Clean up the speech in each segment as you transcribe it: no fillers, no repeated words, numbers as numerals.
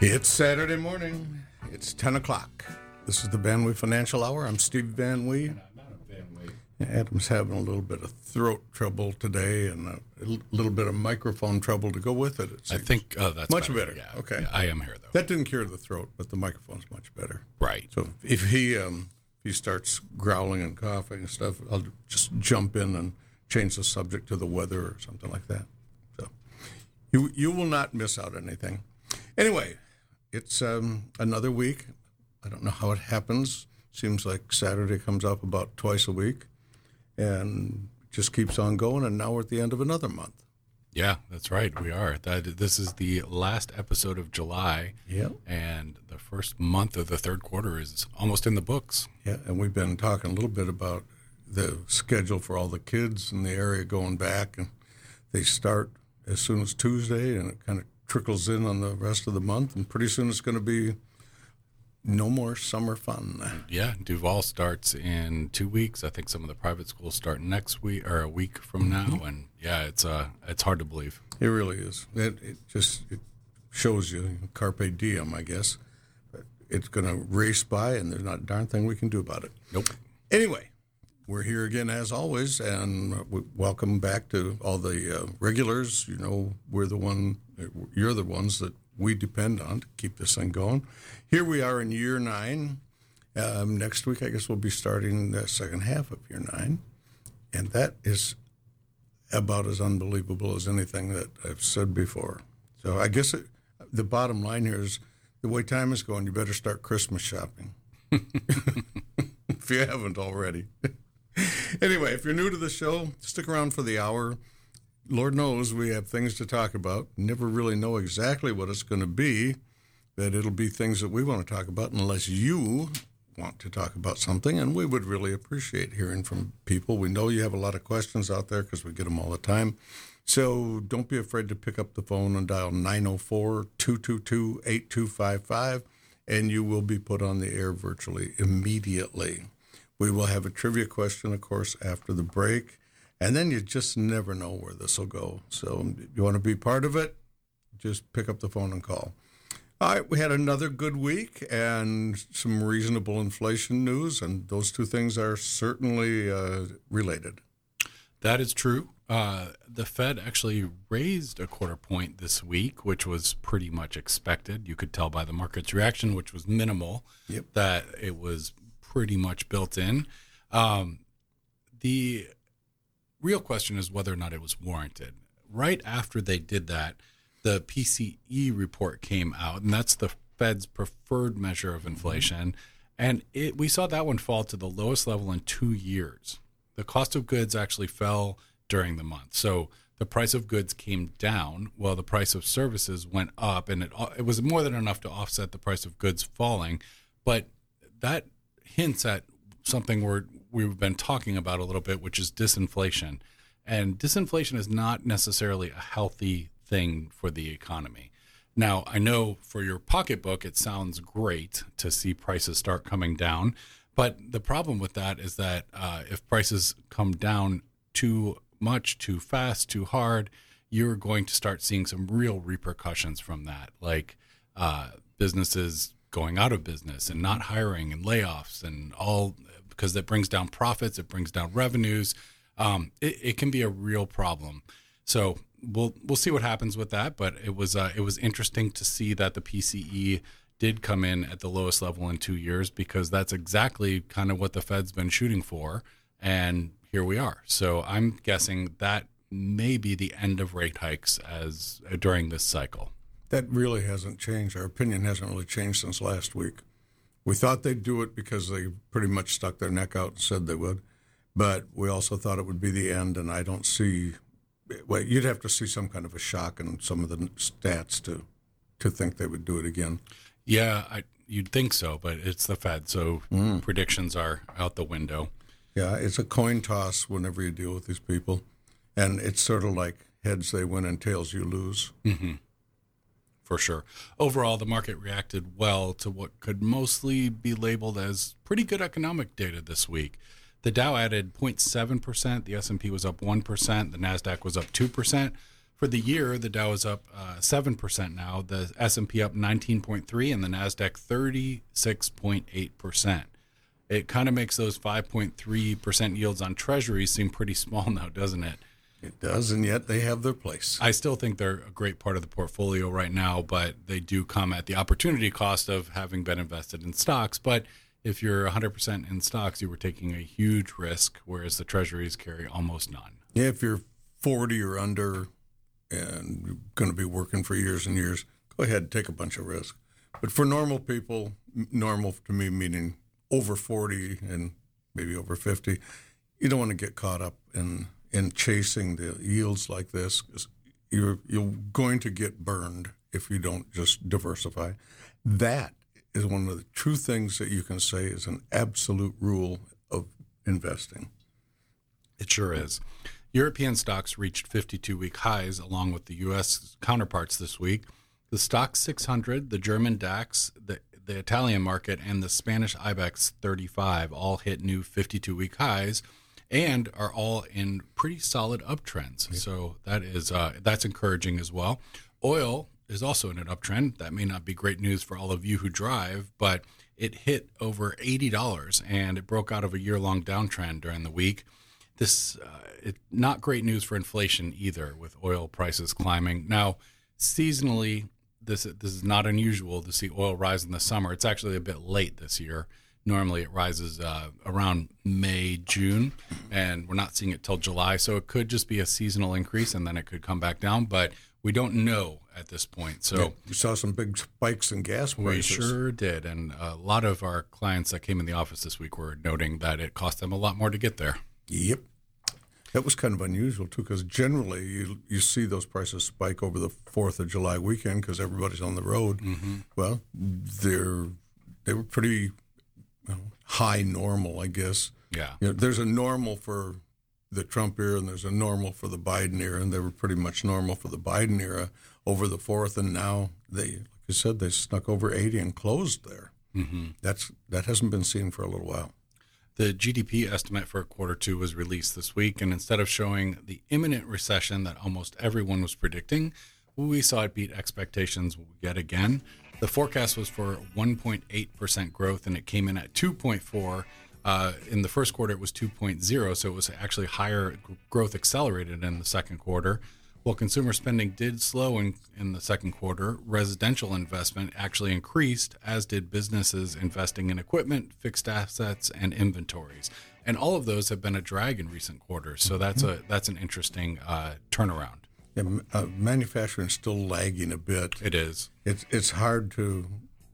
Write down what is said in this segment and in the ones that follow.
It's Saturday morning. It's 10 o'clock. This is the Van Wee Financial Hour. I'm Steve Van Wee. And I'm not a Van Wee. Adam's having a little bit of throat trouble today and a little bit of microphone trouble to go with it. I think that's much better. Yeah. Okay. Yeah, I am here, though. That didn't cure the throat, but the microphone's much better. Right. So if he starts growling and coughing and stuff, I'll just jump in and change the subject to the weather or something like that. So you will not miss out on anything. Anyway, it's another week. I don't know how it happens. Seems like Saturday comes up about twice a week and just keeps on going. And now we're at the end of another month. Yeah, that's right. We are. This is the last episode of July. Yeah. And the first month of the third quarter is almost in the books. Yeah, and we've been talking a little bit about the schedule for all the kids in the area going back. And they start as soon as Tuesday, and it kind of trickles in on the rest of the month. And pretty soon it's going to be no more summer fun. Yeah, Duval starts in 2 weeks. I think some of the private schools start next week or a week from now. And yeah, it's hard to believe. It really is. It shows you carpe diem, I guess. But it's going to race by, and there's not a darn thing we can do about it. Nope. Anyway, we're here again as always, and welcome back to all the regulars. You know, you're the ones that we depend on to keep this thing going. Here we are in year 9. Next week, I guess we'll be starting the second half of year 9. And that is about as unbelievable as anything that I've said before. So I guess the bottom line here is the way time is going, you better start Christmas shopping. If you haven't already. Anyway, if you're new to the show, stick around for the hour. Lord knows we have things to talk about. Never really know exactly what it's going to be, but it'll be things that we want to talk about unless you want to talk about something, and we would really appreciate hearing from people. We know you have a lot of questions out there because we get them all the time. So don't be afraid to pick up the phone and dial 904-222-8255, and you will be put on the air virtually immediately. We will have a trivia question, of course, after the break. And then you just never know where this will go. So if you want to be part of it, just pick up the phone and call. All right, we had another good week and some reasonable inflation news, and those two things are certainly related. That is true. The Fed actually raised a quarter point this week, which was pretty much expected. You could tell by the market's reaction, which was minimal, that it was pretty much built in. The real question is whether or not it was warranted. Right after they did that, the PCE report came out, and that's the Fed's preferred measure of inflation. And we saw that one fall to the lowest level in 2 years. The cost of goods actually fell during the month. So the price of goods came down while the price of services went up, and it was more than enough to offset the price of goods falling. But that hints at something we've been talking about a little bit, which is disinflation. And disinflation is not necessarily a healthy thing for the economy. Now, I know for your pocketbook, it sounds great to see prices start coming down. But the problem with that is that if prices come down too much, too fast, too hard, you're going to start seeing some real repercussions from that, like businesses going out of business and not hiring and layoffs and all, because that brings down profits, it brings down revenues. It can be a real problem. So we'll see what happens with that. But it was interesting to see that the PCE did come in at the lowest level in 2 years, because that's exactly kind of what the Fed's been shooting for. And here we are. So I'm guessing that may be the end of rate hikes during this cycle. That really hasn't changed. Our opinion hasn't really changed since last week. We thought they'd do it because they pretty much stuck their neck out and said they would. But we also thought it would be the end, and I don't see – well, you'd have to see some kind of a shock in some of the stats to think they would do it again. Yeah, you'd think so, but it's the Fed, so predictions are out the window. Yeah, it's a coin toss whenever you deal with these people, and it's sort of like heads they win and tails you lose. Mm-hmm. For sure. Overall, the market reacted well to what could mostly be labeled as pretty good economic data this week. The Dow added 0.7%, the S&P was up 1%, the NASDAQ was up 2%. For the year, the Dow is up 7% now, the S&P up 19.3%, and the NASDAQ 36.8%. It kind of makes those 5.3% yields on treasuries seem pretty small now, doesn't it? It does, and yet they have their place. I still think they're a great part of the portfolio right now, but they do come at the opportunity cost of having been invested in stocks. But if you're 100% in stocks, you were taking a huge risk, whereas the treasuries carry almost none. Yeah, if you're 40 or under and you're going to be working for years and years, go ahead and take a bunch of risk. But for normal people, normal to me meaning over 40 and maybe over 50, you don't want to get caught up in chasing the yields like this, 'cause you're going to get burned if you don't just diversify. That is one of the true things that you can say is an absolute rule of investing. It sure is. European stocks reached 52-week highs along with the U.S. counterparts this week. The Stoxx 600, the German DAX, the Italian market, and the Spanish IBEX 35 all hit new 52-week highs and are all in pretty solid uptrends. Yeah. So that is that's encouraging as well. Oil is also in an uptrend. That may not be great news for all of you who drive, but it hit over $80 and it broke out of a year-long downtrend during the week. This not great news for inflation either, with oil prices climbing. Now, seasonally, this is not unusual to see oil rise in the summer. It's actually a bit late this year. Normally it rises around May, June, and we're not seeing it till July. So it could just be a seasonal increase, and then it could come back down. But we don't know at this point. So yeah, you saw some big spikes in gas prices. We sure did. And a lot of our clients that came in the office this week were noting that it cost them a lot more to get there. Yep. That was kind of unusual, too, because generally you see those prices spike over the 4th of July weekend because everybody's on the road. Mm-hmm. Well, they were pretty high normal, I guess. Yeah. There's a normal for the Trump era and there's a normal for the Biden era, and they were pretty much normal for the Biden era over the 4th, and now like you said, they snuck over 80 and closed there. Mm-hmm. That hasn't been seen for a little while. The GDP estimate for quarter two was released this week, and instead of showing the imminent recession that almost everyone was predicting, we saw it beat expectations yet again. The forecast was for 1.8% growth, and it came in at 2.4%. In the first quarter, it was 2.0%, so it was actually higher. Growth accelerated in the second quarter. While consumer spending did slow in the second quarter, residential investment actually increased, as did businesses investing in equipment, fixed assets, and inventories. And all of those have been a drag in recent quarters. So that's an interesting turnaround. Yeah, manufacturing is still lagging a bit. It is. It's hard to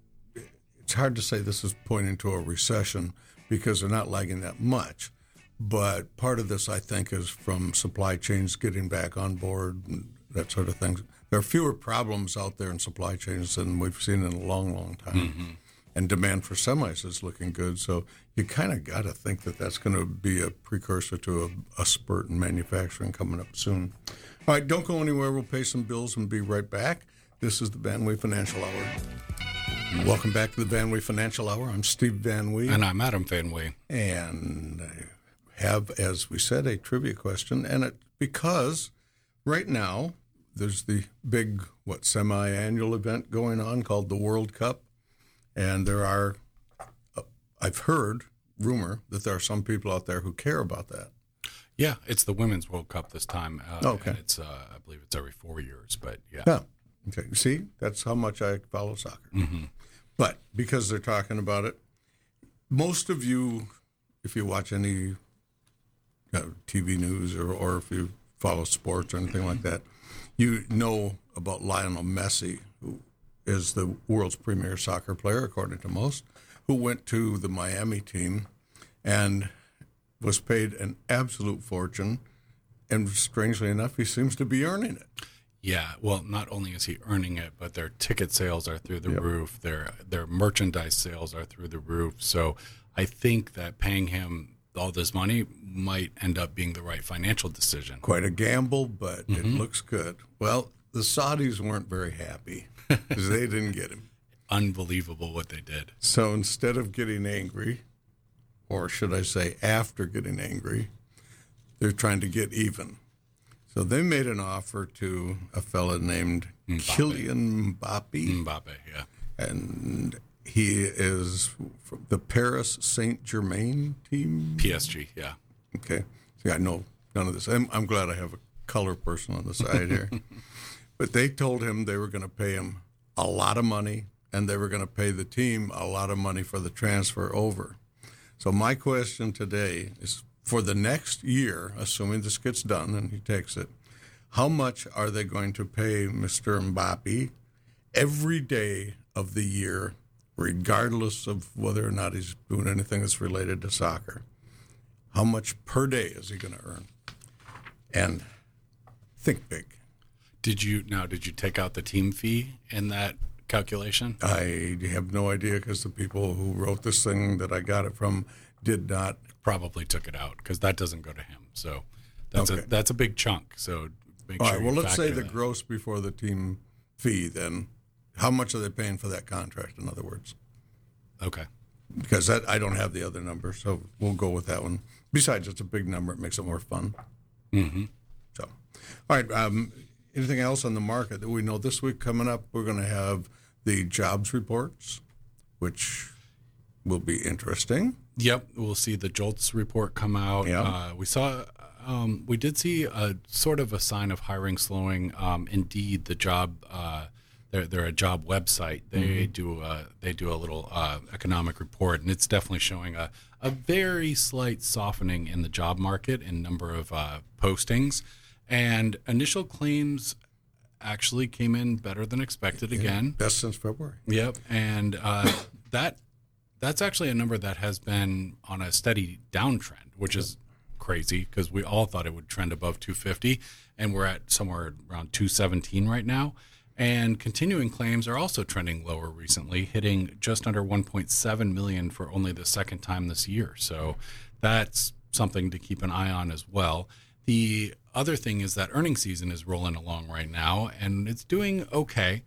say this is pointing to a recession because they're not lagging that much. But part of this, I think, is from supply chains getting back on board and that sort of thing. There are fewer problems out there in supply chains than we've seen in a long, long time. Mm-hmm. And demand for semis is looking good. So you kind of got to think that that's going to be a precursor to a spurt in manufacturing coming up soon. All right, don't go anywhere. We'll pay some bills and be right back. This is the Van Wee Financial Hour. Welcome back to the Van Wee Financial Hour. I'm Steve Van Wee. And I'm Adam Van Wee. And have, as we said, a trivia question, and because right now there's the big semi-annual event going on called the World Cup, and there are I've heard rumor that there are some people out there who care about that. Yeah, it's the Women's World Cup this time. Okay, and it's I believe it's every 4 years, but yeah. Yeah. Okay. See, that's how much I follow soccer. Mm-hmm. But because they're talking about it, most of you, if you watch any TV news or if you follow sports or anything like that, you know about Lionel Messi, who is the world's premier soccer player, according to most, who went to the Miami team and was paid an absolute fortune. And strangely enough, he seems to be earning it. Yeah, well, not only is he earning it, but their ticket sales are through the roof. Their merchandise sales are through the roof. So I think that paying him all this money might end up being the right financial decision. Quite a gamble, but it looks good. Well, the Saudis weren't very happy because they didn't get him. Unbelievable what they did. So instead of getting angry, or should I say after getting angry, they're trying to get even. So they made an offer to a fella named Kylian Mbappe, Mbappe, yeah. and he is from the Paris Saint-Germain team. PSG, yeah. Okay. See, I know none of this. I'm glad I have a color person on the side here. But they told him they were going to pay him a lot of money, and they were going to pay the team a lot of money for the transfer over. So my question today is, for the next year, assuming this gets done and he takes it, how much are they going to pay Mr. Mbappe every day of the year, regardless of whether or not he's doing anything that's related to soccer? How much per day is he going to earn? And think big. Did you take out the team fee in that calculation? I have no idea because the people who wrote this thing that I got it from did not. Probably took it out because that doesn't go to him. So Okay. that's a big chunk. So make All sure right, well, you let's say factor the that. gross before the team fee, then how much are they paying for that contract, in other words? Okay. Because that, I don't have the other number, so we'll go with that one. Besides, it's a big number. It makes it more fun. Mm-hmm. So, all right, anything else on the market that we know this week coming up? We're going to have the jobs reports, which will be interesting. Yep, we'll see the JOLTS report come out. Yeah. We did see a sort of a sign of hiring slowing. Indeed, the job, they're a job website. They do a little economic report, and it's definitely showing a very slight softening in the job market in number of postings, and initial claims actually came in better than expected again. Best since February. Yep, and that's actually a number that has been on a steady downtrend, which is crazy because we all thought it would trend above 250, and we're at somewhere around 217 right now. And continuing claims are also trending lower recently, hitting just under 1.7 million for only the second time this year. So that's something to keep an eye on as well. The other thing is that earnings season is rolling along right now, and it's doing okay.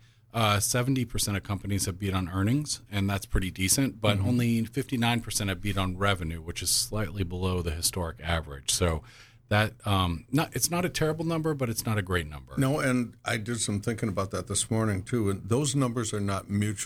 70% of companies have beat on earnings, and that's pretty decent, but only 59% have beat on revenue, which is slightly below the historic average. So that it's not a terrible number, but it's not a great number. No, and I did some thinking about that this morning too. And those numbers are not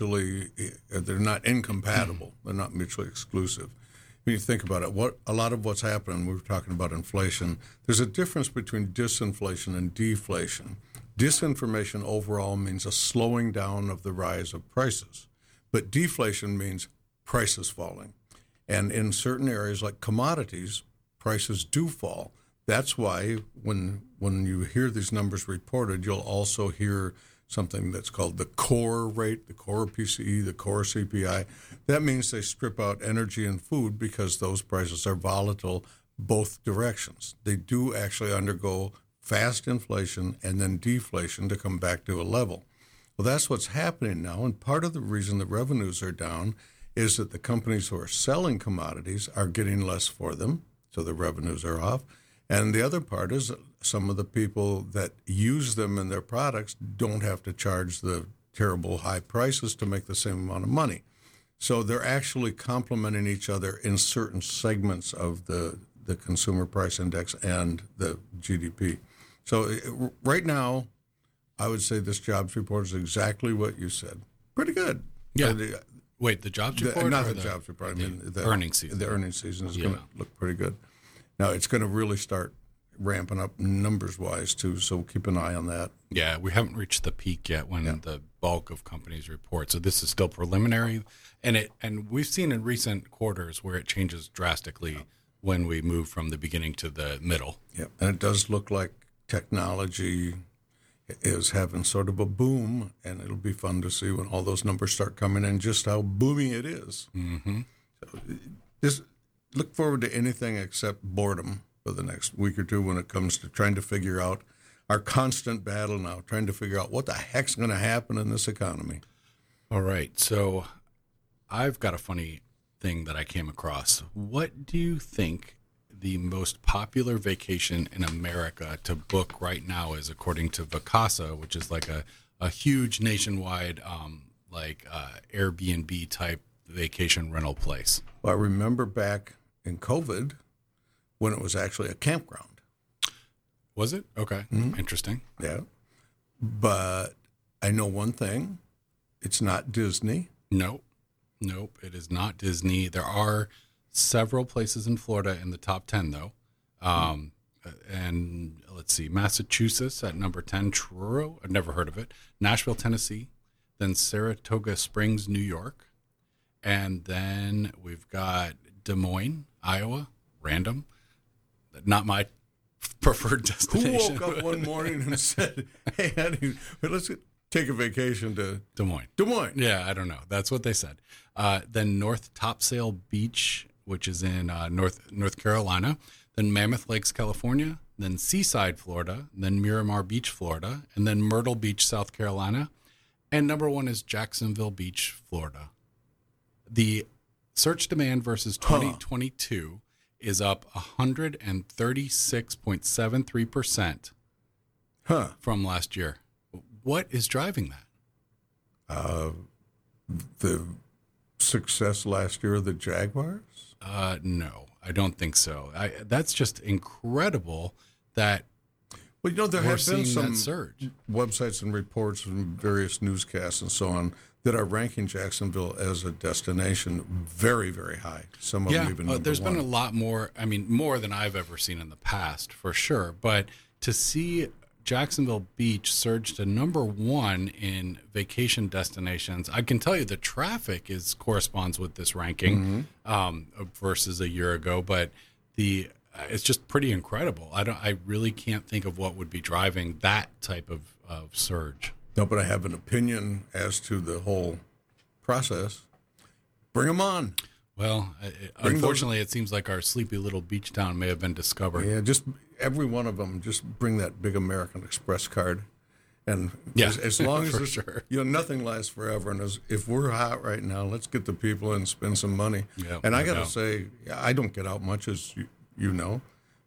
they're not incompatible. They're not mutually exclusive. When you think about it, a lot of what's happening, we were talking about inflation. There's a difference between disinflation and deflation. Disinformation overall means a slowing down of the rise of prices, but deflation means prices falling. And in certain areas like commodities, prices do fall. That's why when you hear these numbers reported, you'll also hear something that's called the core rate, the core PCE, the core CPI. That means they strip out energy and food because those prices are volatile both directions. They do actually undergo fast inflation and then deflation to come back to a level. Well, that's what's happening now, and part of the reason the revenues are down is that the companies who are selling commodities are getting less for them, so the revenues are off. And the other part is some of the people that use them in their products don't have to charge the terrible high prices to make the same amount of money. So they're actually complementing each other in certain segments of the consumer price index and the GDP. So right now, I would say this jobs report is exactly what you said. Pretty good. Yeah. Wait, the jobs report? Not the jobs report. I mean, the earnings season. The earnings season is going to look pretty good. Now, it's going to really start ramping up numbers-wise, too, so keep an eye on that. Yeah, we haven't reached the peak yet when the bulk of companies report. So this is still preliminary. And we've seen in recent quarters where it changes drastically when we move from the beginning to the middle. Yeah, and it does look like technology is having sort of a boom, and it'll be fun to see when all those numbers start coming in just how booming it is. Mm-hmm. So just look forward to anything except boredom for the next week or two when it comes to trying to figure out our constant battle now, trying to figure out what the heck's going to happen in this economy. All right, so I've got a funny thing that I came across. What do you think the most popular vacation in America to book right now is, according to Vacasa, which is like a huge nationwide Airbnb type vacation rental place? Well, I remember back in COVID when it was actually a campground. Was it? Okay. Interesting. Yeah. But I know one thing. It's not Disney. Nope. It is not Disney. There are several places in Florida in the top 10, though. And let's see, Massachusetts at number 10, Truro. I've never heard of it. Nashville, Tennessee. Then Saratoga Springs, New York. And then we've got Des Moines, Iowa. Random. Not my preferred Who destination. woke up one morning and said, "Hey, honey, let's take a vacation to Des Moines. Des Moines"? Yeah, I don't know. That's what they said. Then North Topsail Beach, which is in North Carolina. Then Mammoth Lakes, California. Then Seaside, Florida. Then Miramar Beach, Florida. And then Myrtle Beach, South Carolina. And number 1 is Jacksonville Beach, Florida. The search demand versus 2022 is up 136.73% from last year. What is driving that? The success last year of the Jaguars? No, I don't think so. That's just incredible that Well, there we're have been seeing some that surge. websites and reports from various newscasts and so on that are ranking Jacksonville as a destination very, very high. Some of them even number there's one. been a lot more. I mean, more than I've ever seen in the past, for sure. But to see Jacksonville Beach surge to number 1 in vacation destinations, I can tell you the traffic corresponds with this ranking versus a year ago. But it's just pretty incredible. I really can't think of what would be driving that type of surge. No, but I have an opinion as to the whole process. Bring them on. Well, unfortunately, it seems like our sleepy little beach town may have been discovered. Yeah, just every one of them, just bring that big American Express card. And as long as for sure. Nothing lasts forever. And if we're hot right now, let's get the people in and spend some money. Yeah, and I no got to doubt. say, I don't get out much, as you know.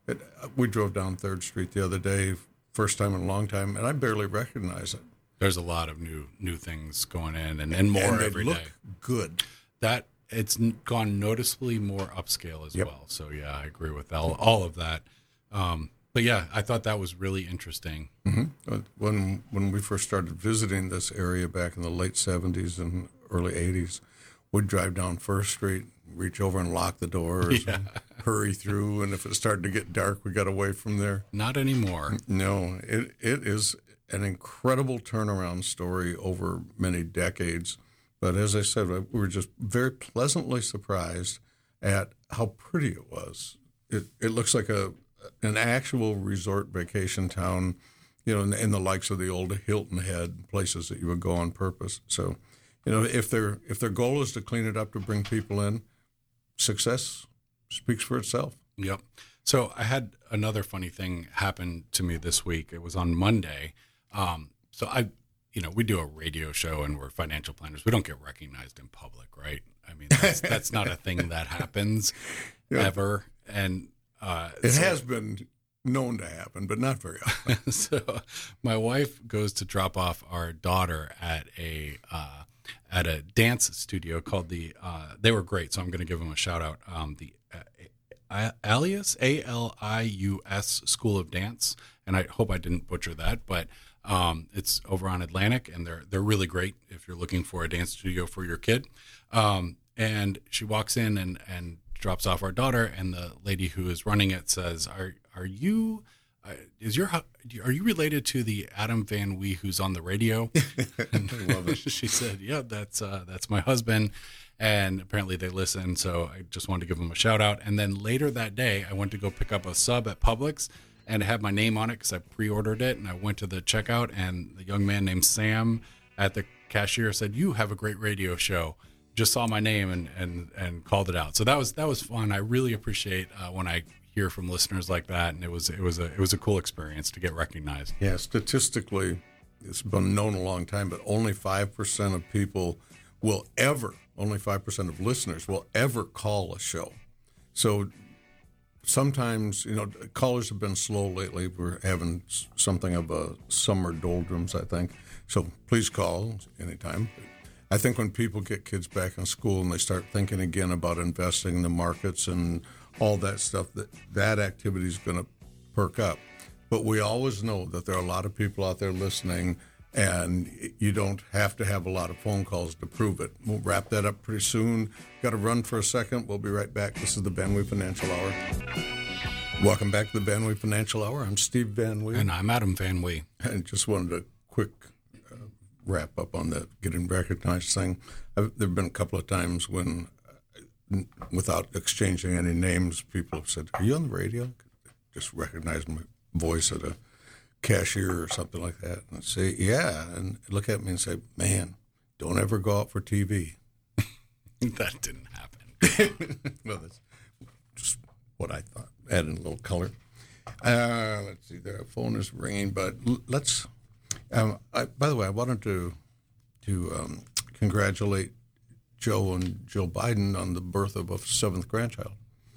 We drove down 3rd Street the other day, first time in a long time, and I barely recognize it. There's a lot of new things going in and more and they every look day. good. That it's gone noticeably more upscale as Yep. well. So yeah, I agree with all of that. But yeah, I thought that was really interesting. When we first started visiting this area back in the late 70s and early 80s, we'd drive down 1st Street, reach over and lock the doors, and hurry through. And if it started to get dark, we got away from there. Not anymore. No, it is an incredible turnaround story over many decades. But as I said, we were just very pleasantly surprised at how pretty it was. It looks like an actual resort vacation town, in the likes of the old Hilton Head, places that you would go on purpose. So, if their goal is to clean it up to bring people in, success speaks for itself. Yep. So I had another funny thing happen to me this week. It was on Monday. So we do a radio show and we're financial planners. We don't get recognized in public, right? I mean, that's not a thing that happens ever. And it has been known to happen, but not very often. So my wife goes to drop off our daughter at a dance studio called they were great. So I'm going to give them a shout out. The Alius, ALIUS School of Dance. And I hope I didn't butcher that, but it's over on Atlantic, and they're really great if you're looking for a dance studio for your kid. And she walks in and drops off our daughter, and the lady who is running it says, "Are you related to the Adam Van Wee who's on the radio?" And I love it. she said, "Yeah, that's my husband." And apparently they listen, so I just wanted to give them a shout out. And then later that day, I went to go pick up a sub at Publix, and it had my name on it because I pre-ordered it. And I went to the checkout, and the young man named Sam at the cashier said, "You have a great radio show." Just saw my name and called it out. So that was fun. I really appreciate when I hear from listeners like that, and it was a cool experience to get recognized. Yeah, statistically, it's been known a long time, but only 5% of people will ever, only 5% of listeners will ever call a show. So sometimes, callers have been slow lately. We're having something of a summer doldrums, I think. So please call anytime. I think when people get kids back in school and they start thinking again about investing in the markets and all that stuff, that activity is going to perk up. But we always know that there are a lot of people out there listening, and you don't have to have a lot of phone calls to prove it. We'll wrap that up pretty soon. Got to run for a second. We'll be right back. This is the Van Wee Financial Hour. Welcome back to the Van Wee Financial Hour. I'm Steve Van Wee. And I'm Adam Van Wee. And just wanted a quick wrap up on the getting recognized thing. There have been a couple of times when, without exchanging any names, people have said, "Are you on the radio?" Just recognize my voice at a cashier or something like that. And I say, "Yeah." And look at me and say, "Man, don't ever go out for TV." That didn't happen. Well, that's just what I thought. Adding a little color. Let's see, the phone is ringing, but let's. By the way, I wanted to congratulate Joe and Jill Biden on the birth of a 7th grandchild.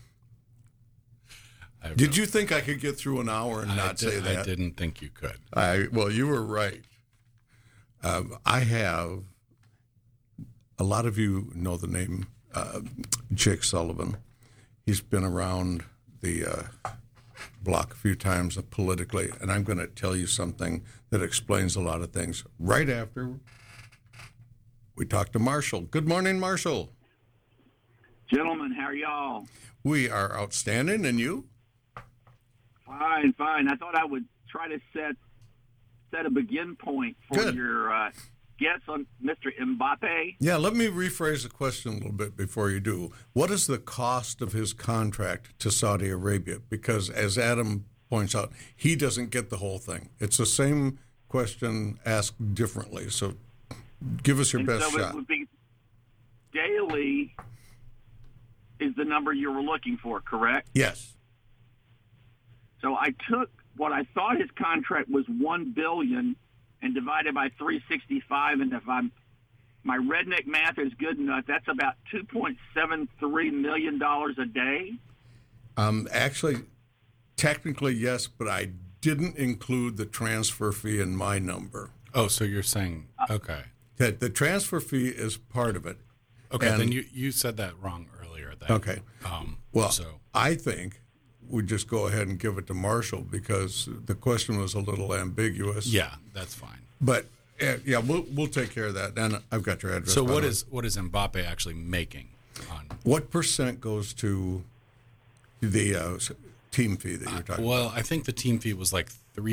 Did you think I could get through an hour and not say that? I didn't think you could. Well, you were right. I have. A lot of you know the name Jake Sullivan. He's been around the block a few times politically, and I'm going to tell you something that explains a lot of things right after we talk to Marshall. Good morning, Marshall. Gentlemen, how are y'all? We are outstanding, and you? Fine. I thought I would try to set a begin point for Good. your guess on Mr. Mbappe. Yeah, let me rephrase the question a little bit before you do. What is the cost of his contract to Saudi Arabia? Because as Adam points out, he doesn't get the whole thing. It's the same question asked differently. So give us your best so shot. It would be daily is the number you were looking for, correct? Yes. So I took what I thought his contract was $1 billion and divided by 365, and if my redneck math is good enough, that's about $2.73 million a day. Actually, technically, yes, but I didn't include the transfer fee in my number. Oh, so you're saying, okay. That the transfer fee is part of it. Okay, And- then you said that wrong earlier. That, Okay. Well, so I think we just go ahead and give it to Marshall because the question was a little ambiguous. yeah, that's fine. But yeah, we'll take care of that. And I've got your address. So by what the way. is Mbappe actually making on? What percent goes to the team fee that you're talking Well, I think the team fee was like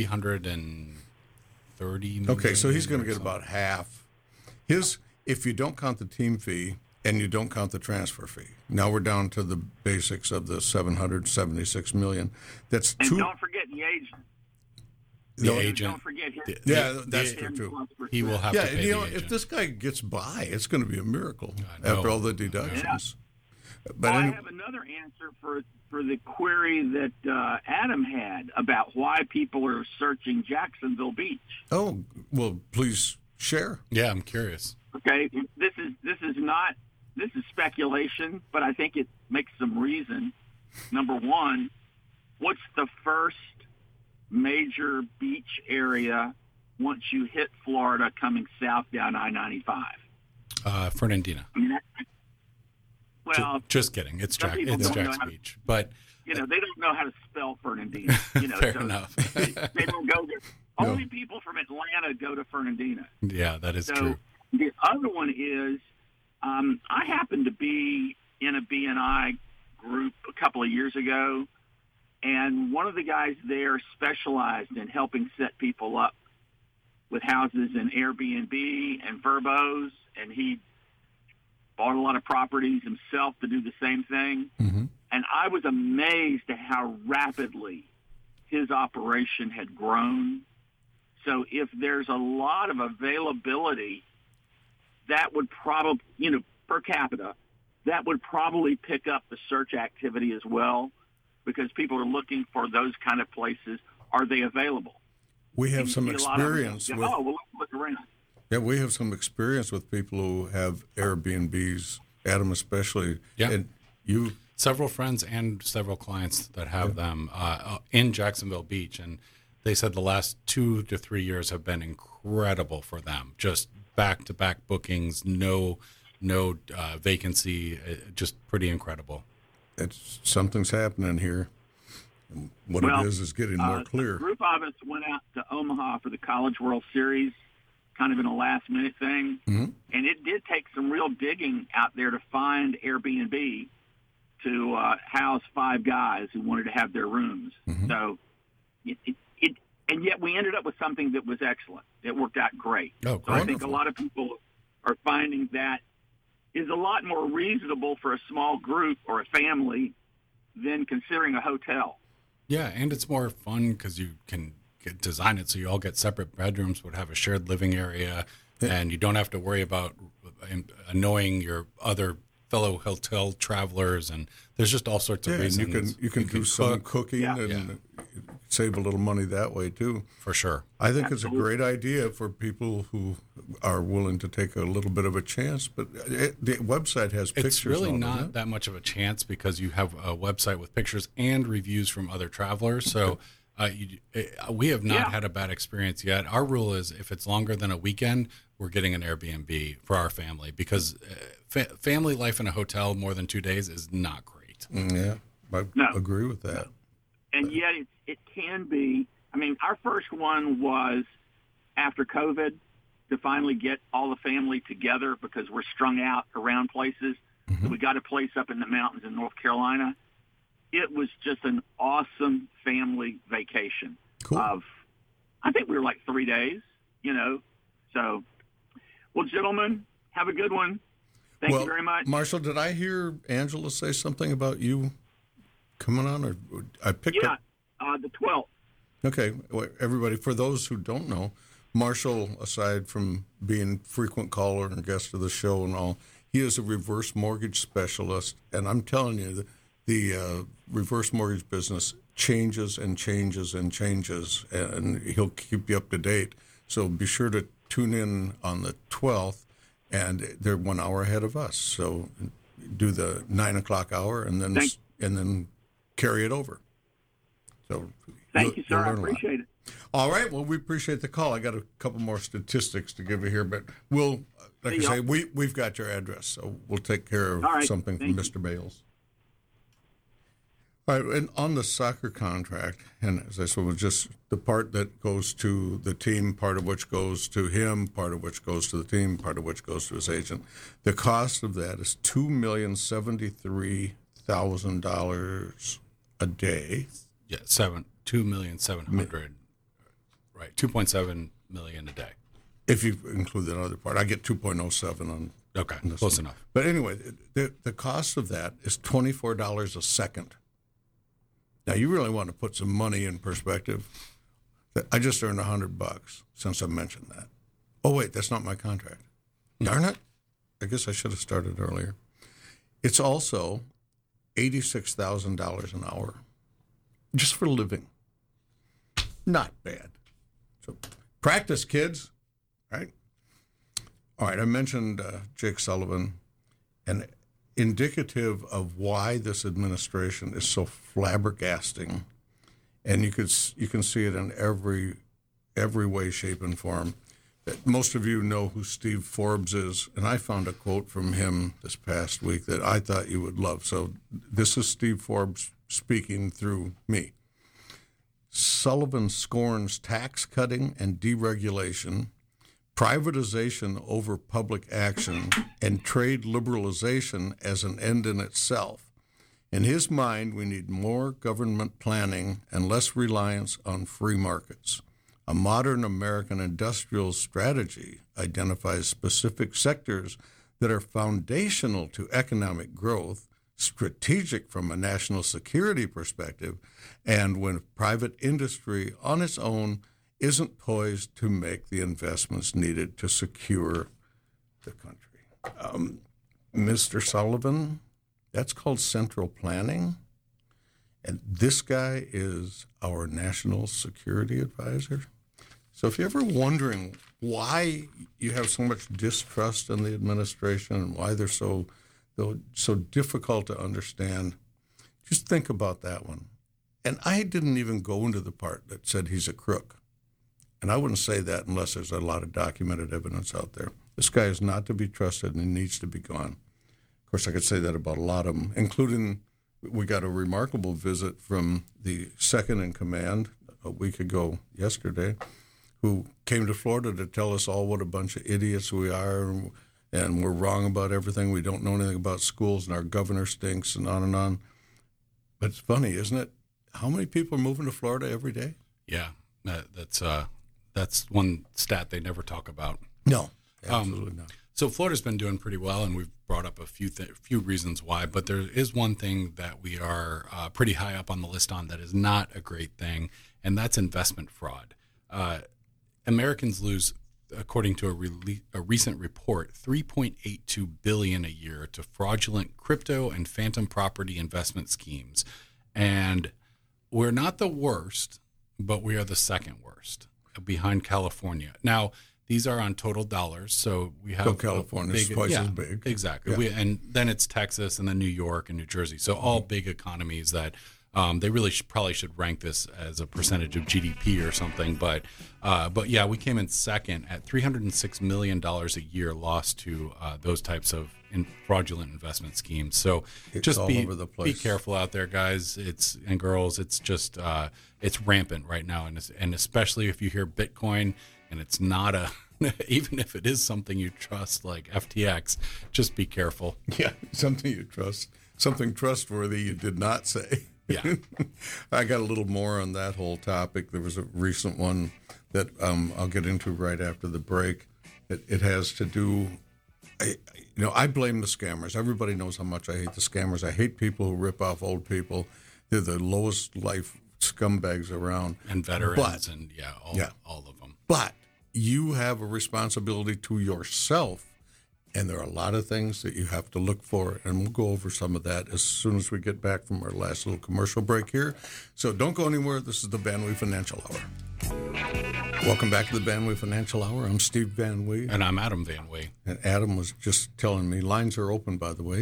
330 million. Okay, so he's going to or get about half. If you don't count the team fee and you don't count the transfer fee. Now we're down to the basics of the $776 million. That's And two. don't forget the agent. the agent. Don't forget his. Yeah, that's the- true too. He will have Yeah, to pay you the know, agent. if this guy gets by, it's going to be a miracle I know. after all the deductions. But Well, I anyway, have another answer for the query that Adam had about why people are searching Jacksonville Beach. oh well, please share. Yeah, I'm curious. Okay, this is speculation, but I think it makes some reason. Number one, what's the first major beach area once you hit Florida coming south down I-95? Fernandina. I mean, well, Just kidding. It's some Jack. people It's don't know Jack's how to- Beach, but they don't know how to spell Fernandina. fair so enough. they don't go there. Only people from Atlanta go to Fernandina. Yeah, that is So true. the other one is I happened to be in a BNI group a couple of years ago, and one of the guys there specialized in helping set people up with houses in Airbnb and Verbos, and he bought a lot of properties himself to do the same thing. Mm-hmm. And I was amazed at how rapidly his operation had grown. So if there's a lot of availability, that would probably, per capita, that would probably pick up the search activity as well, because people are looking for those kind of places. Are they available? We have You some see a lot of them experience go, with. oh, well, let's look around. Yeah, we have some experience with people who have Airbnbs, Adam especially. Yeah. And you, Several friends and several clients that have them in Jacksonville Beach, and they said the last 2 to 3 years have been incredible for them. Just back-to-back bookings, no vacancy, just pretty incredible. something's happening here. And what Well, it is getting more A clear. group of us went out to Omaha for the College World Series, kind of in a last-minute thing, Mhm. and it did take some real digging out there to find Airbnb to house 5 guys who wanted to have their rooms. So, and yet we ended up with something that was excellent. It worked out great. Oh, So I think a wonderful. lot of people are finding that is a lot more reasonable for a small group or a family than considering a hotel. Yeah, and it's more fun because you can design it so you all get separate bedrooms, but have a shared living area, and you don't have to worry about annoying your other fellow hotel travelers. And there's just all sorts of Yeah, and reasons. you can do some cook, cooking and save a little money that way too. for sure. I think it's a great idea for people who are willing to take a little bit of a chance. But the website has pictures. It's really and all, doesn't not it? that much of a chance because you have a website with pictures and reviews from other travelers. So we have not had a bad experience yet. Our rule is if it's longer than a weekend, we're getting an Airbnb for our family because family life in a hotel more than 2 days is not great. Yeah, I No. agree with that. And yet it can be. I mean, our first one was after COVID to finally get all the family together because we're strung out around places. So we got a place up in the mountains in North Carolina. It was just an awesome family vacation Cool. I think we were like 3 days, So, well, gentlemen, have a good one. Thank you very much. Marshall, did I hear Angela say something about you coming on? Or I picked up. The 12th. Okay, well, everybody, for those who don't know, Marshall, aside from being frequent caller and guest of the show and all, he is a reverse mortgage specialist. And I'm telling you, the reverse mortgage business changes and changes and changes, and he'll keep you up to date. So be sure to tune in on the 12th, and they're 1 hour ahead of us. So do the 9 o'clock hour and then carry it over. So Thank you, sir. you'll I learn a lot. appreciate it. All right. Well, we appreciate the call. I got a couple more statistics to give you here, but we'll, like I See say, y'all. we've got your address, so we'll take care of All right. something from Thank Mr. Bales. All right, and on the soccer contract, and as I said, was just the part that goes to the team, part of which goes to him, part of which goes to the team, part of which goes to his agent. The cost of that is $2,073,000 a day. Yeah, 2,700,000, right? 2.7 million a day. If you include that other part, I get 2.07 on. Okay, on this close one. enough. But anyway, the cost of that is $24 a second. Now, you really want to put some money in perspective. I just earned $100 since I mentioned that. Oh, wait, that's not my contract. Darn it. I guess I should have started earlier. It's also $86,000 an hour just for living. Not bad. So practice, kids, right? All right, I mentioned Jake Sullivan, and indicative of why this administration is so flabbergasting, and you can see it in every way, shape, and form. Most of you know who Steve Forbes is, and I found a quote from him this past week that I thought you would love. So this is Steve Forbes speaking through me. Sullivan scorns tax cutting and deregulation, privatization over public action, and trade liberalization as an end in itself. In his mind, we need more government planning and less reliance on free markets. A modern American industrial strategy identifies specific sectors that are foundational to economic growth, strategic from a national security perspective, and when private industry on its own isn't poised to make the investments needed to secure the country. Mr. Sullivan, that's called central planning. And this guy is our national security advisor. So if you're ever wondering why you have so much distrust in the administration and why they're so difficult to understand, just think about that one. And I didn't even go into the part that said he's a crook. And I wouldn't say that unless there's a lot of documented evidence out there. This guy is not to be trusted and he needs to be gone. Of course, I could say that about a lot of them, including we got a remarkable visit from the second in command a week ago yesterday, who came to Florida to tell us all what a bunch of idiots we are, and we're wrong about everything. We don't know anything about schools, and our governor stinks, and on and on. But it's funny, isn't it? How many people are moving to Florida every day? Yeah, that's one stat they never talk about. No, absolutely not. So Florida's been doing pretty well, and we've brought up a few reasons why. But there is one thing that we are pretty high up on the list on that is not a great thing, and that's investment fraud. Americans lose, according to a recent report, $3.82 billion a year to fraudulent crypto and phantom property investment schemes, and we're not the worst, but we are the second worst, behind California. Now, these are on total dollars, so we have California's twice as big. Exactly. Yeah. And then it's Texas and then New York and New Jersey. So all big economies that they really probably should rank this as a percentage of GDP or something. But yeah, we came in second at $306 million a year lost to those types of fraudulent investment schemes. So it's just all over the place. Be careful out there, guys. And girls. It's just it's rampant right now, and especially if you hear Bitcoin and it's not even if it is something you trust like FTX, just be careful. Yeah, something you trust, something trustworthy you did not say. Yeah. I got a little more on that whole topic. There was a recent one that I'll get into right after the break. It has to do, I blame the scammers. Everybody knows how much I hate the scammers. I hate people who rip off old people. They're the lowest life scumbags around. And veterans and all of them. But you have a responsibility to yourself, and there are a lot of things that you have to look for, and we'll go over some of that as soon as we get back from our last little commercial break here. So don't go anywhere. This is the Van Wee Financial Hour. Welcome back to the Van Wee Financial Hour. I'm Steve Van Wee. And I'm Adam Van Wee. And Adam was just telling me, lines are open, by the way,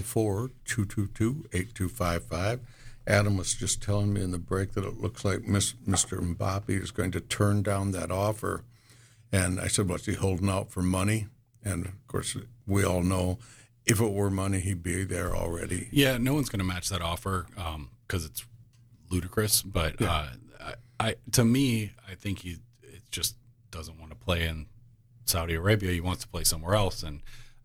904-222-8255. Adam was just telling me in the break that it looks like Mr. Mbappe is going to turn down that offer. And I said, what's he holding out for money? And, of course, we all know if it were money, he'd be there already. Yeah, no one's going to match that offer because it's ludicrous. But to me, I think it just doesn't want to play in Saudi Arabia. He wants to play somewhere else. And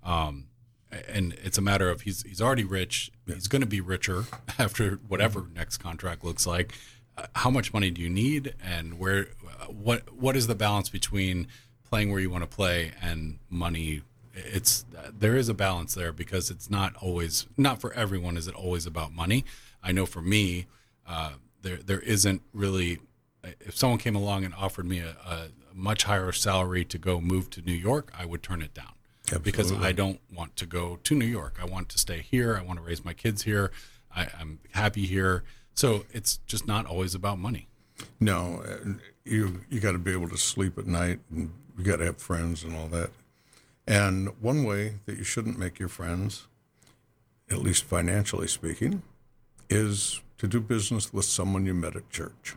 it's a matter of he's already rich. Yeah. He's going to be richer after whatever next contract looks like. How much money do you need, and what is the balance between playing where you want to play and money? There is a balance there, because it's not for everyone is it always about money. I know for me, there isn't really. If someone came along and offered me a much higher salary to go move to New York, I would turn it down. Absolutely. Because I don't want to go to New York. I want to stay here. I want to raise my kids here. I'm happy here. So it's just not always about money. No, you got to be able to sleep at night, and you got to have friends and all that. And one way that you shouldn't make your friends, at least financially speaking, is to do business with someone you met at church.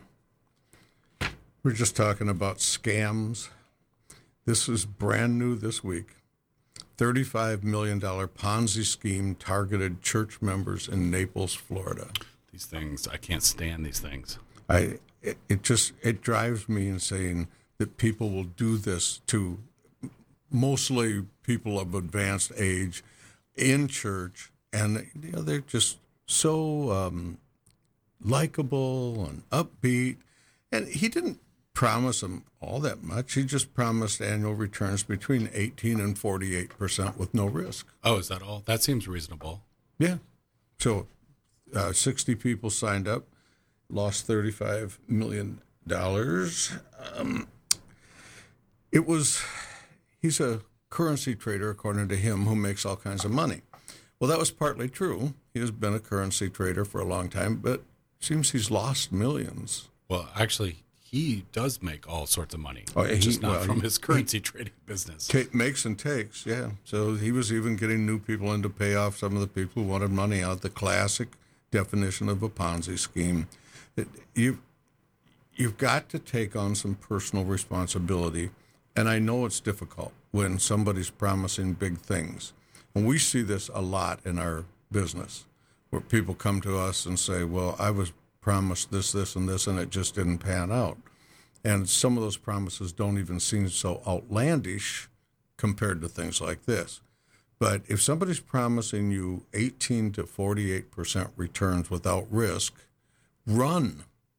We're just talking about scams. This is brand new this week. $35 million Ponzi scheme targeted church members in Naples, Florida. These things, I can't stand these things. It drives me insane that people will do this to mostly people of advanced age in church, and they're just so likable and upbeat. And he didn't promise them all that much. He just promised annual returns between 18 and 48% with no risk. Oh, is that all? That seems reasonable. Yeah. So 60 people signed up, lost $35 million. He's a currency trader, according to him, who makes all kinds of money. Well, that was partly true. He has been a currency trader for a long time, but it seems he's lost millions. Well, actually, he does make all sorts of money, just not from his currency trading business. Makes and takes, yeah. So he was even getting new people in to pay off some of the people who wanted money out. The classic definition of a Ponzi scheme. You've got to take on some personal responsibility, and I know it's difficult when somebody's promising big things. And we see this a lot in our business, where people come to us and say, well, I was promised this, this, and this, and it just didn't pan out. And some of those promises don't even seem so outlandish compared to things like this. But if somebody's promising you 18 to 48% returns without risk, run.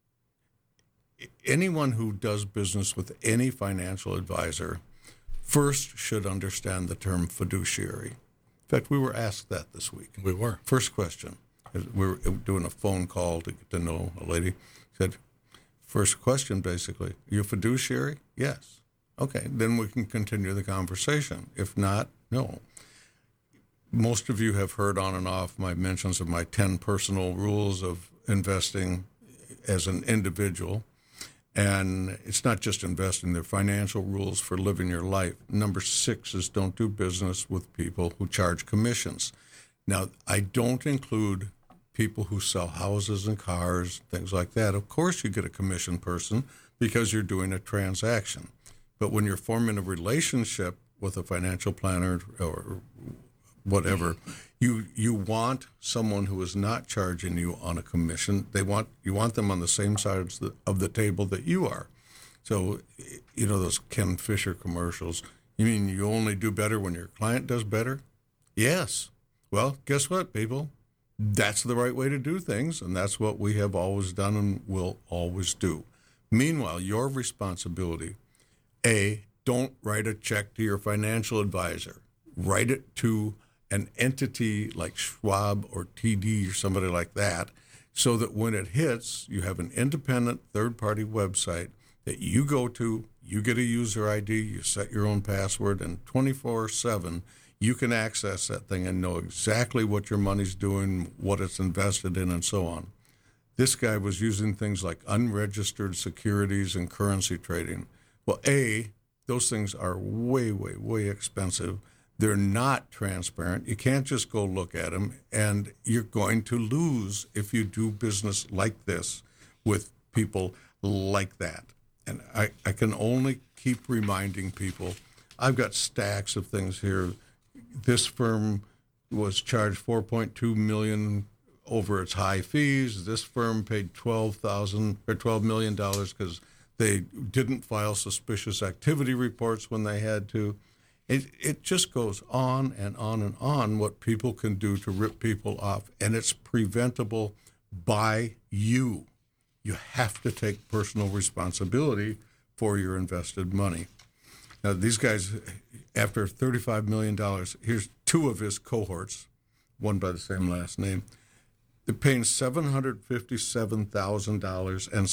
Anyone who does business with any financial advisor first should understand the term fiduciary. In fact, we were asked that this week. We were. First question. We were doing a phone call to get to know a lady. Said, first question, basically, you a fiduciary? Yes. Okay, then we can continue the conversation. If not, no. Most of you have heard on and off my mentions of my 10 personal rules of investing as an individual. And it's not just investing, they're financial rules for living your life. Number 6 is don't do business with people who charge commissions. Now, I don't include people who sell houses and cars, things like that. Of course you get a commission person because you're doing a transaction. But when you're forming a relationship with a financial planner or whatever, you want someone who is not charging you on a commission. You want them on the same side of the table that you are. So, you know those Ken Fisher commercials. You mean you only do better when your client does better? Yes. Well, guess what, people? That's the right way to do things, and that's what we have always done and will always do. Meanwhile, your responsibility, A, don't write a check to your financial advisor. Write it to an entity like Schwab or TD or somebody like that, so that when it hits, you have an independent third-party website that you go to, you get a user ID, you set your own password, and 24/7, you can access that thing and know exactly what your money's doing, what it's invested in, and so on. This guy was using things like unregistered securities and currency trading. Well, A, those things are way, way, way expensive. They're not transparent. You can't just go look at them, and you're going to lose if you do business like this with people like that. And I can only keep reminding people, I've got stacks of things here. This firm was charged $4.2 million over its high fees. This firm paid $12 million because they didn't file suspicious activity reports when they had to. It just goes on and on and on what people can do to rip people off, and it's preventable by you. You have to take personal responsibility for your invested money. Now, these guys, after $35 million, here's 2 of his cohorts, one by the same last name. They're paying $757,000 and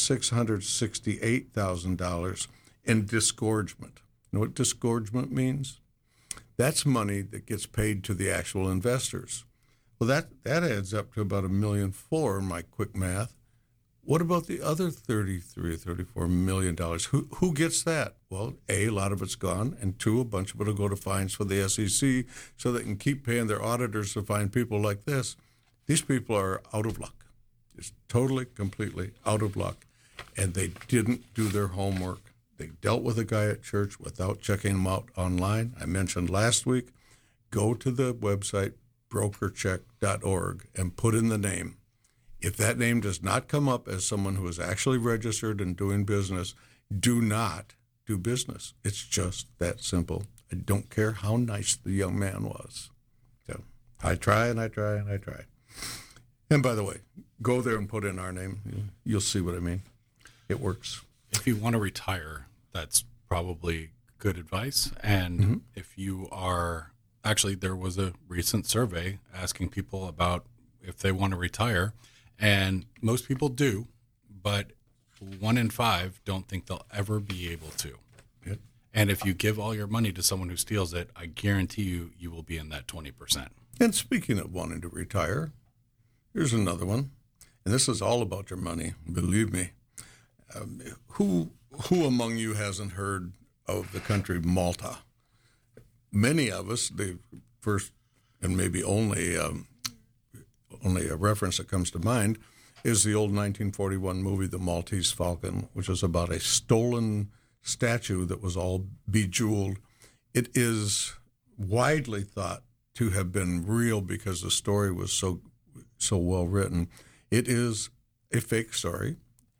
$668,000 in disgorgement. You know what disgorgement means? That's money that gets paid to the actual investors. Well, that adds up to about $1.4 million in my quick math. What about the other $33 or $34 million? Who gets that? Well, A, a lot of it's gone, and 2, a bunch of it will go to fines for the SEC so they can keep paying their auditors to find people like this. These people are out of luck. Just totally, completely out of luck. And they didn't do their homework. They dealt with a guy at church without checking him out online. I mentioned last week, go to the website brokercheck.org and put in the name. If that name does not come up as someone who is actually registered and doing business, do not do business. It's just that simple. I don't care how nice the young man was. So I try and I try and I try. And by the way, go there and put in our name. You'll see what I mean. It works. If you want to retire, that's probably good advice. And if you are, actually, there was a recent survey asking people about if they want to retire. And most people do, but 1 in 5 don't think they'll ever be able to. Yep. And if you give all your money to someone who steals it, I guarantee you will be in that 20%. And speaking of wanting to retire, here's another one. And this is all about your money, believe me. Who among you hasn't heard of the country Malta? Many of us, the first and maybe only a reference that comes to mind is the old 1941 movie, The Maltese Falcon, which is about a stolen statue that was all bejeweled. It is widely thought to have been real because the story was so so well written. It is a fake story.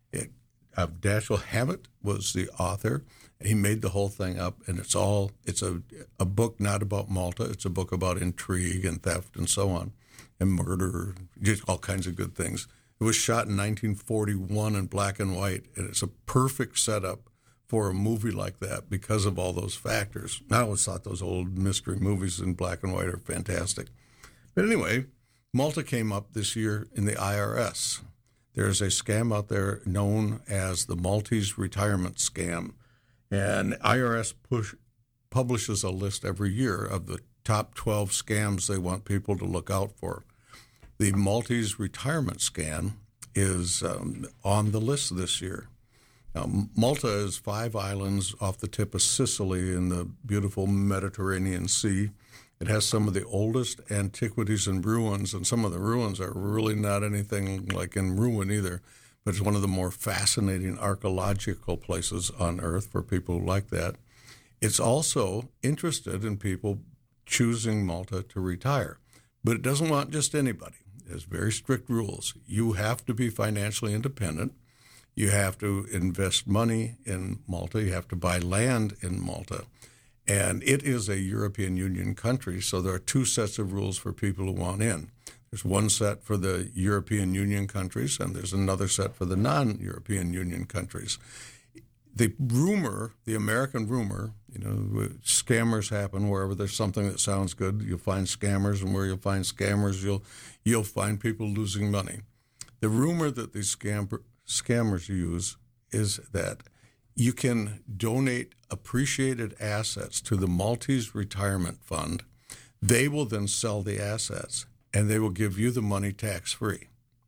Dashiell Hammett was the author. He made the whole thing up, and it's a book not about Malta. It's a book about intrigue and theft and so on, and murder, just all kinds of good things. It was shot in 1941 in black and white, and it's a perfect setup for a movie like that because of all those factors. I always thought those old mystery movies in black and white are fantastic. But anyway, Malta came up this year in the IRS. There's a scam out there known as the Maltese retirement scam. And IRS publishes a list every year of the top 12 scams they want people to look out for. The Maltese retirement scam is on the list this year. Now, Malta is 5 islands off the tip of Sicily in the beautiful Mediterranean Sea. It has some of the oldest antiquities and ruins, and some of the ruins are really not anything like in ruin either, but it's one of the more fascinating archaeological places on Earth for people who like that. It's also interested in people choosing Malta to retire, but it doesn't want just anybody. It has very strict rules. You have to be financially independent. You have to invest money in Malta. You have to buy land in Malta. And it is a European Union country, so there are 2 sets of rules for people who want in. There's one set for the European Union countries, and there's another set for the non-European Union countries. The American rumor, scammers happen wherever there's something that sounds good. You'll find scammers, and where you'll find scammers, you'll find people losing money. The rumor that these scammers use is that you can donate appreciated assets to the Maltese Retirement Fund. They will then sell the assets, and they will give you the money tax-free.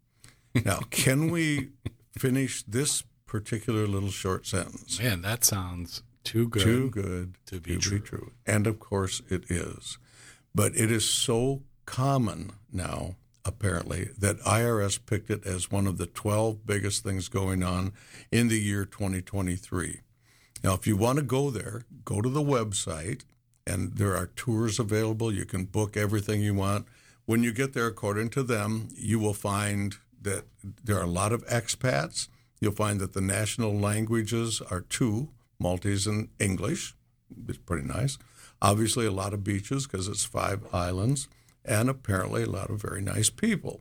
Now, can we finish this particular little short sentence? Man, that sounds too good. Too good to be true. And, of course, it is. But it is so common now, apparently, that IRS picked it as one of the 12 biggest things going on in the year 2023. Now, if you want to go there, go to the website, and there are tours available. You can book everything you want. When you get there, according to them, you will find that there are a lot of expats. You'll find that the national languages are 2, Maltese and English. It's pretty nice. Obviously, a lot of beaches because it's 5 islands. And apparently a lot of very nice people.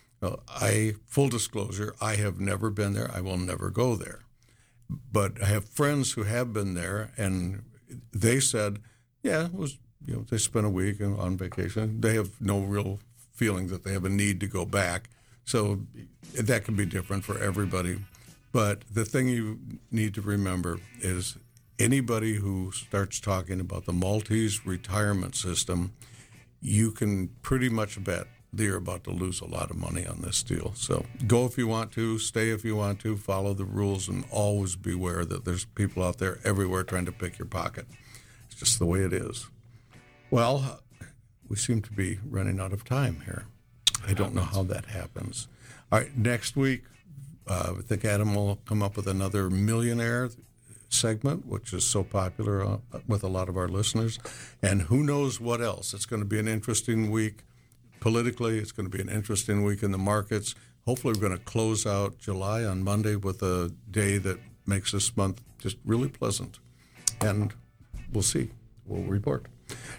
Full disclosure, I have never been there. I will never go there. But I have friends who have been there, and they said, yeah, it was, they spent a week on vacation. They have no real feeling that they have a need to go back. So that can be different for everybody. But the thing you need to remember is anybody who starts talking about the Maltese retirement system, you can pretty much bet they're about to lose a lot of money on this deal. So go if you want to, stay if you want to, follow the rules, and always beware that there's people out there everywhere trying to pick your pocket. It's just the way it is. Well, we seem to be running out of time here. I don't know how that happens. All right, next week, I think Adam will come up with another millionaire segment, which is so popular with a lot of our listeners. And who knows what else. It's going to be an interesting week politically. It's going to be an interesting week in the markets. Hopefully we're going to close out July on Monday with a day that makes this month just really pleasant. And we'll see. We'll report.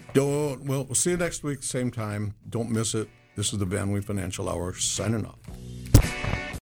We'll see you next week, same time. Don't miss it. This is the Van Wee Financial Hour signing off.